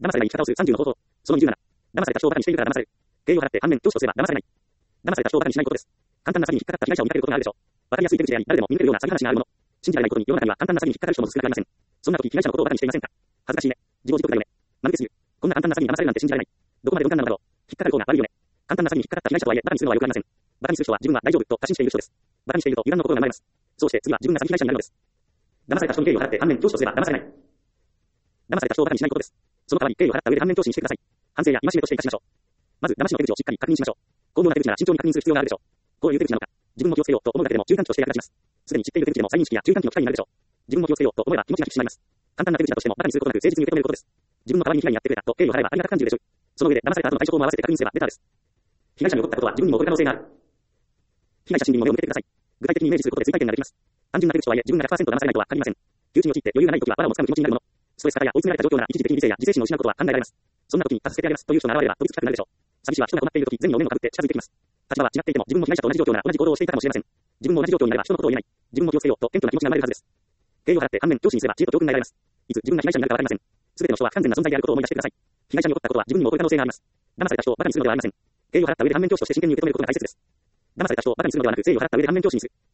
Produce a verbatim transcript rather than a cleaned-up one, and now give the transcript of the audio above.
騙されない生き方をするさんじゅうの方法。そのにじゅうなな。騙された人を馬鹿にしているから騙される。敬意を払って反面教師とすれば騙されない。騙された人を馬鹿にしないことです。簡単な詐欺に引っかかった被害者を見かけることがあるでしょう。わかりやすい手口であり、誰でも見抜けるような詐欺話があるもの。信じられないことに世の中には簡単な詐欺に引っかかる人も少なくありません。そんな時被害者のことを馬鹿にしていませんか。恥ずかしいね。自業自得だよね。間抜けすぎる。こんな簡単な詐欺に騙されるなんて信じられない。どこまで鈍感なのだろう。引っかかる方が悪いよね。簡単な詐欺に引っかかった被害者とはいえ馬鹿にするのはよくありません。馬鹿にする人は自分は大丈夫と過信している人です。馬鹿にしていると油断の心が生まれます。そうして次は自分が詐欺被害者になるのです。騙された人に敬意を払って反面教師とすれば騙されない。騙された人を馬鹿にしないことです。その代わり敬意を払った上で反面教師にしてください。反省や戒めとして生かしましょう。まず騙しの手口をしっかり確認しましょう。巧妙な手口なら慎重に確認する必要があるでしょう。こういう手口なのか、自分も気をつけようと思うだけでも注意喚起として役立ちます。すでに知っている手口でも再認識や注意喚起の機会になるでしょう。自分も気をつけようと思えば気持ちが引き締まります。簡単な手口だとしても馬鹿にすることなく誠実に受け止めることです。自分の代わりに被害にやってくれたと敬意を払えばありがたく感じるでしょう。その上で騙された後の対処法も合わせて確認すればベターです。被害者に起こったことは自分にも起こる可能性がある。被害者心理にも目を向けてください。具体的にイメージすることで追体験ができます。単純な手口とはいえ自分が ひゃくパーセント 騙されないとは限りません。窮地に陥って余裕がないときは藁を掴む気持ちになるもの。ストレスからや追い詰められた状況なら一時的に理性や自制心を失うことは考えられます。そんな時に助けてあげますという人が現れれば飛びつきたくなるでしょう。詐欺師は人が困っている時善意の面をかぶって近づいてきます。立場は違っていても自分も被害者と同じ状況なら同じ行動をしていたかもしれません。自分も同じ状況になれば人のことを言えない。自分も気をつけようと謙虚な気持ちが生まれるはずです。敬意を払って反面教師にすれば知恵と教訓が得られます。いつ自分が被害者になるかわかりません。すべての人は不完全な存在であることを思い出してください。被害者に起こったことは自分にも起こる可能性があります。騙された人を馬鹿にするのではありません。敬意を払った上で反面教師として真剣に受け止めることが大切です。騙された人を馬鹿にするのではなく誠意を払った上で反面教師にする。